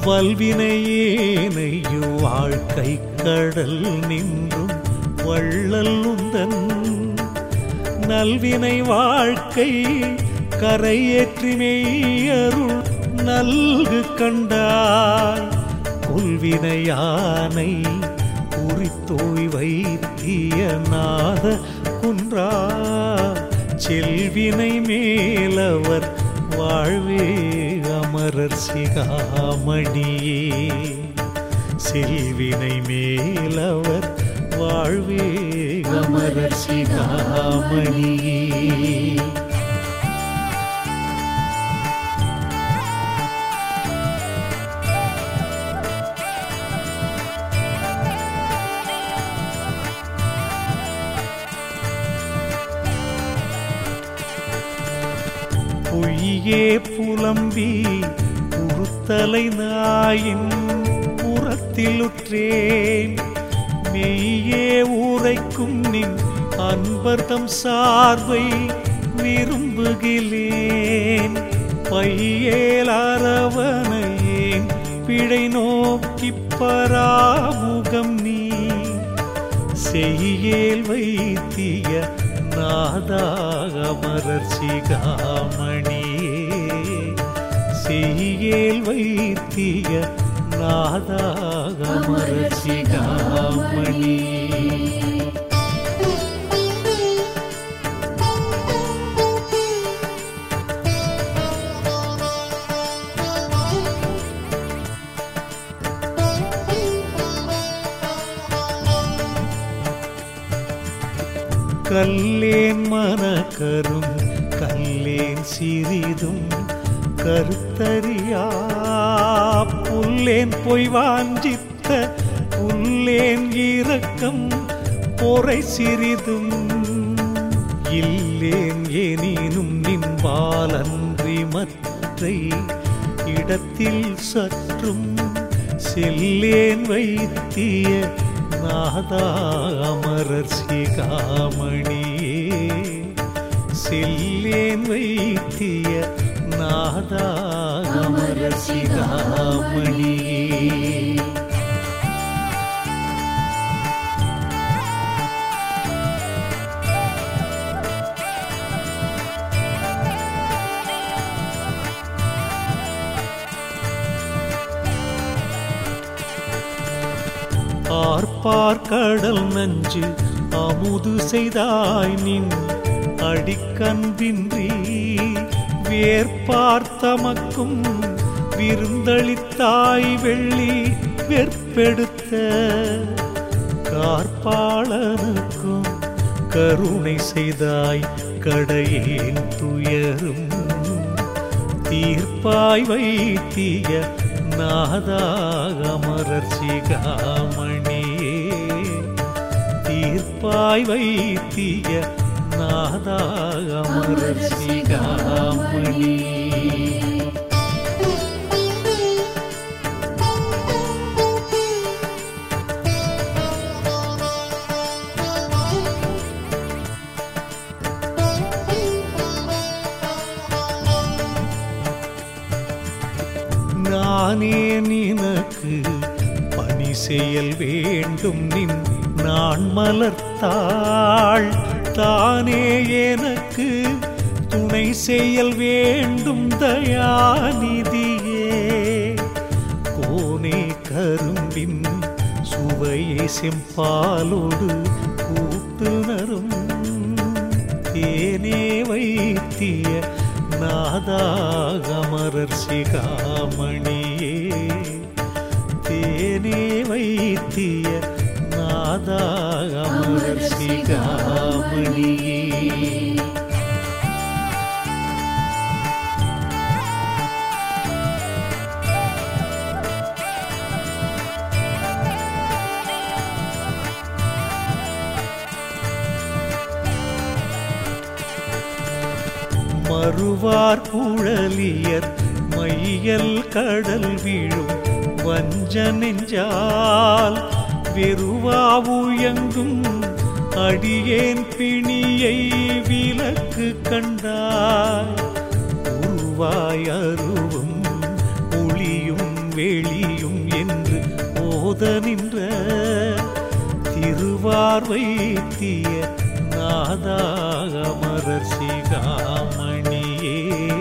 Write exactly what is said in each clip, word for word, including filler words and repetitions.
வல்வினையேனையோ வாழ்க்கை கடல் நின்றும் வள்ளல் உந்தன் நல்வினை வாழ்க்கை கரையேற்றி மெய்யருள் நல்கு கண்டாய் கொல்வினையானை உரித்தோய் வைத்திய நாத குன்றா செல்வினை மேலவர் வாழ்வே அமரர் சிகாமணியே செல்வினை மேலவர் வாழ்வே அமரர் சிகாமணியே பொய்யே புலம்பி உறுத்தலை நாயின் புறத்திலுற்றேன் மெய்யே உரைக்கும் நின் அன்பர்தம் சார்பை விரும்புகிலேன் பையேல் அரவணையேன் பிழை நோக்கி பராமுகம் நீ செய்யேல் வைத்திய நாதா அமரர் சிகாமணியே செய்யேல் வைத்திய நாதா அமரர் சிகாமணியே கல்லேன் மனக்கரும் கல்லேன் சிறிதும் கருத்தறியா புல்லேன் பொய் வாஞ்சித்த புல்லேன் இரக்கம் பொறை சிறிதும் இல்லேன் எனினும் நின்பாலன்றி மற்றை இடத்தில் சற்றும் செல்லேன் வைத்திய நாதா அமரர் சிகாமணியே செல்லேன் வைத்திய நாதா அமரர் சிகாமணியே ஆர்ப்பார் கடல் நஞ்சு அமுது செய்தாய் நின் அடிக்கன்பின்றி வேற்பார் தமக்கும் விருந்தளித்தாய் வெள்ளி வெற்பெடுத்த கார்பாளனுக்கும் கருணை செய்தாய் கடையேன் துயரும் தீர்ப்பாய் வைத்திய நாதா அமரர் சிகாமணியே தீர்ப்பாய் வைத்திய நாதா அமரர் சிகாமணியே நானே நினக்கு பணி செயல் வேண்டும் நின் நான் மலர்த்தாள் தானே எனக்கு துணை செயல் வேண்டும் தயாநிதியே கோனே கரும்பின் சுவையை செம்பாலோடு கூட்டுணரும் தேனே வைத்திய நாதா அமரர் சிகாமணியே தேனே வைத்திய நாதா அமரர் சிகாமணியே மறுவார் குழலியர் மையல் கடல் வீழும் வஞ்ச நெஞ்சால் வெறுவாவுயங்கும் அடியேன் பிணியை விலக்கு கண்டாய் உருவாய் அருவும் ஒளியும் வெளியும் என்று ஓத நின்ற திருவார்வைத்திய நாதா அமரர் சிகாமணியே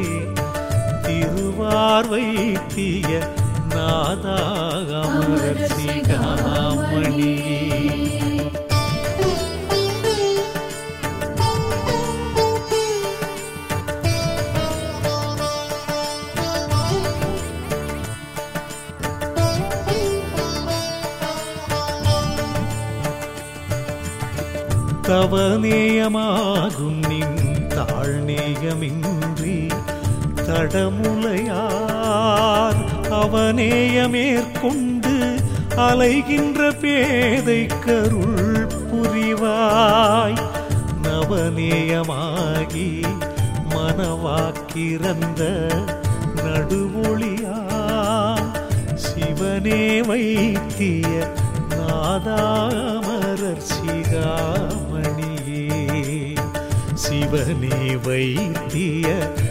திருவார்வைத்திய நாதா அமரர் சிகாமணியே தவநேயமாகும் நின் தாழ்நேயமின்றி தடமுலையார் அவநேயமேற்கொண்டு அலைகின்ற பேதை கருள் புரிவாய் நவநேயமாகி மனவாக்கிறந்த நடுவொளியான் சிவனே வைத்திய நாதாமரர் சிகாமணியே சிவனே வைத்திய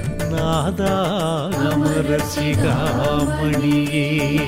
நாதாமரர் சிகாமணியே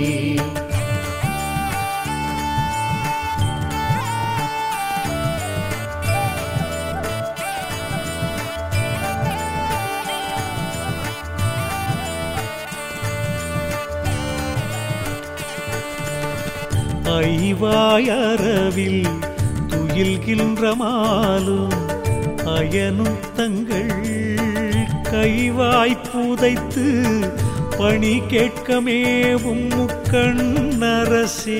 ஐவாயரவில் துயில்கின்ற மாலும் அயனும் தங்கள் கைவாய் புதைத்து பணி கேட்கமேவும் முக்கண்ணரசே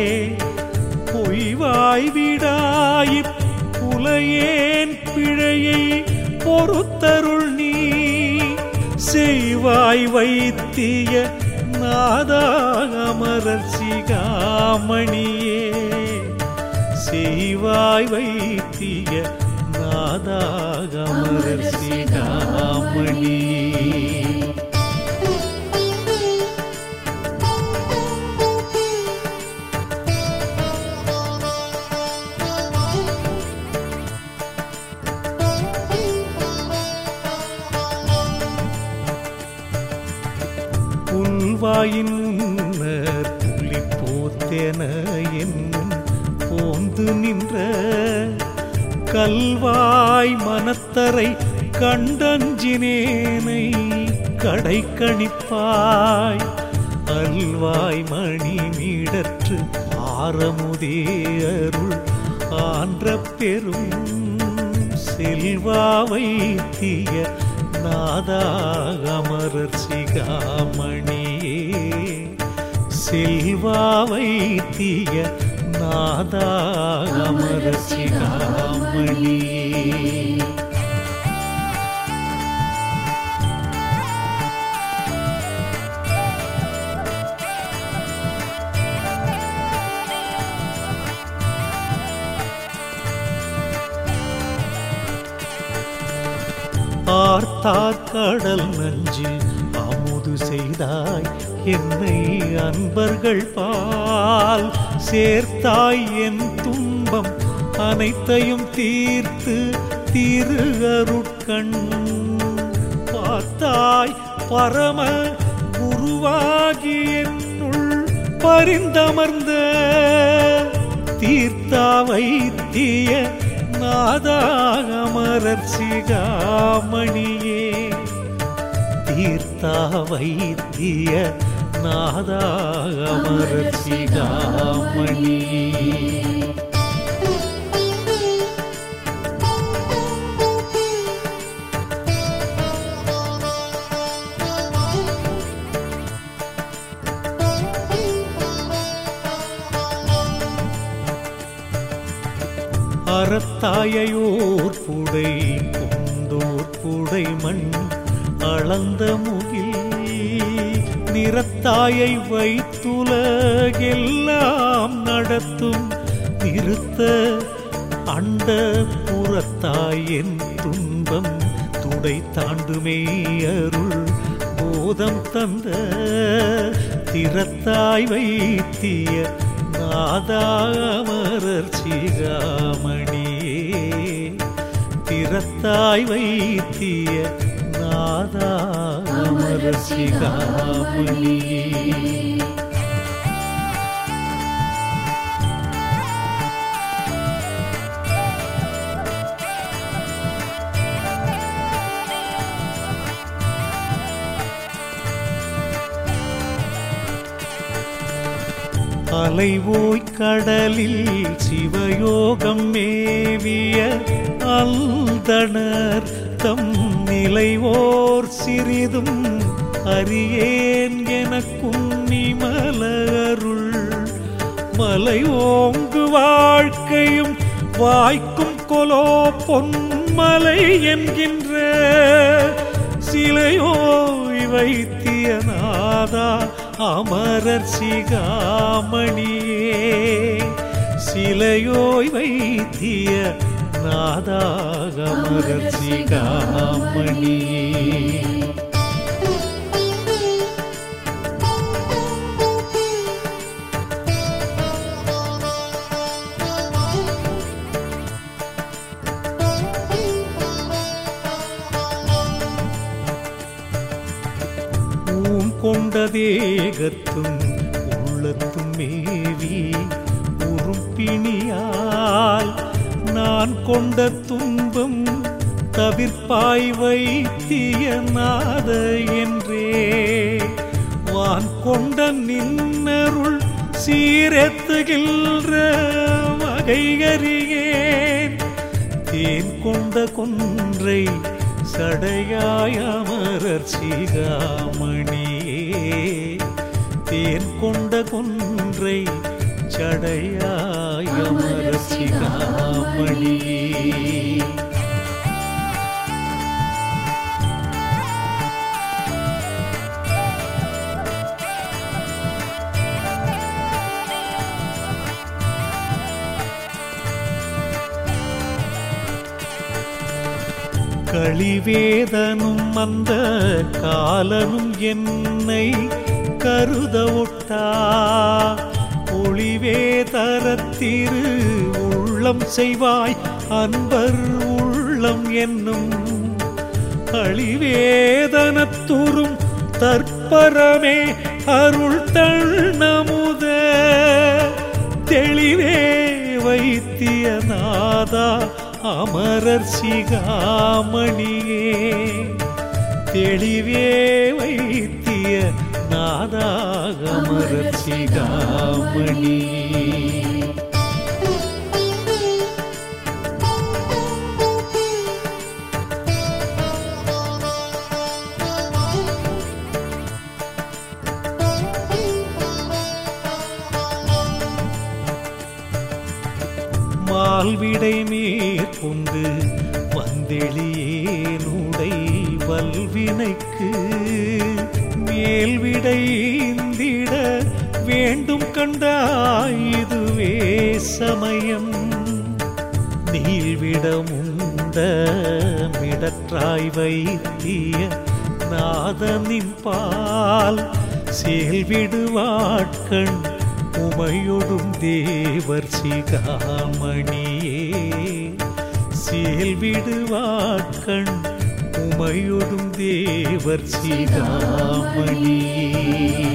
பொய்வாய் விடாயிப் புலையேன் பிழையை பொறுத்தருள் நீ செய்வாய் வைத்திய நாதா அமரர் சிகாமணியே செய்வாய் வைத்திய நாதா அமரர் சிகாமணியே புல்வாயின் முன்னர் புலி போத்தென என்னும் போந்து நின்ற கல்வாய் மனத்தரை கண்டஞ்சினேனை கடை கணிப்பாய் அல்வாய் மணி மீடற்று ஆரமுதே அருள் ஆன்ற பெரும் செல்வா வைத்திய நாதா அமரர் சிகாமணியே செல்வா வைத்திய நாதா அமரர் சிகாமணியே ஆர்த்தார் கடல் நஞ்சு அமுது செய்தாய் என்னை அன்பர்கள் பால் சேர்த்தாய் என் துன்பம் அனைத்தையும் தீர்த்து திரு அருட்கண் பார்த்தாய் பரம குருவாகி என்னுள் பரிந்தமர்ந்த தீர்த்தா வைத்திய நாதா அமரர் சிகாமணியே தீர்த்தா வைத்திய நாதா அமரர் சிகாமணியே அறத்தாயோர் புடை கொண்டோர் புடை மண் அளந்த முகில் நிறத்தாயை வைத்துலகெல்லாம் நடத்தும் நிறுத்த அண்ட புறத்தாய் என் துன்பம் துடை தாண்டுமே அருள் போதம் தந்த திறத்தாய் வைத்திய நாதா அமரர் சிகாமணியே திறத்தாய் வைத்திய நாதா அமரர் சிகாமணியே அலைவோய் கடலில் சிவயோகம் மேவிய அல்தனர் தம் நிலைவோர் சிறிதும் அறியேன் எனக்கும் நிமலருள் மலை ஓங்கு வாழ்க்கையும் வாய்க்கும் கொலோ பொன்மலை என்கின்ற சிலையோய் வைத்திய நாதா அமரர் சிகாமணியே சிலையோய் வைத்திய நாதா அமரர் சிகாமணியே கொண்ட தேகத்தும் உள்ளத்தும் மேவி உறுப்பினியால் நான் கொண்ட துன்பம் தவிர்ப்பாய் வைத்திய நாத என்றே வான் கொண்ட நின்னருள் சீரெத்துகின்ற வகையறியேன் தேன் கொண்ட கொன்றை சடையாய் அமரர் சிகாமணியே தேன் கொண்ட கொன்றை சடையாய் அமரர் சிகாமணியே களிவேதனும் அந்த காலனும் என்னை கருத ஒட்டா ஒளிவே தரத்திரு உள்ளம் செய்வாய் அன்பர் உள்ளம் என்னும் களிவேதனத்துறும் தற்பரமே அருள் தள்நமுத தெளிவே வைத்திய நாதா அமரர் சிகாமணியே தெளிவே வைத்திய நாதா அமரர் சிகாமணியே மால்விடை மேற்கொண்டு வந்தெளியேனுடை வல்வினைக்கு மேல்விடைந்திட வேண்டும் கண்டாய் இதுவே சமயம் நீள்விடமுண்ட மிடற்றாய் வைத்திய நாதனின் பால் செயல்விடுவாட்கண் உமையொடும் தேவர் சிகாமணியே செயல்விடுவாட்கண் உமையொடும் தேவர் சிகாமணியே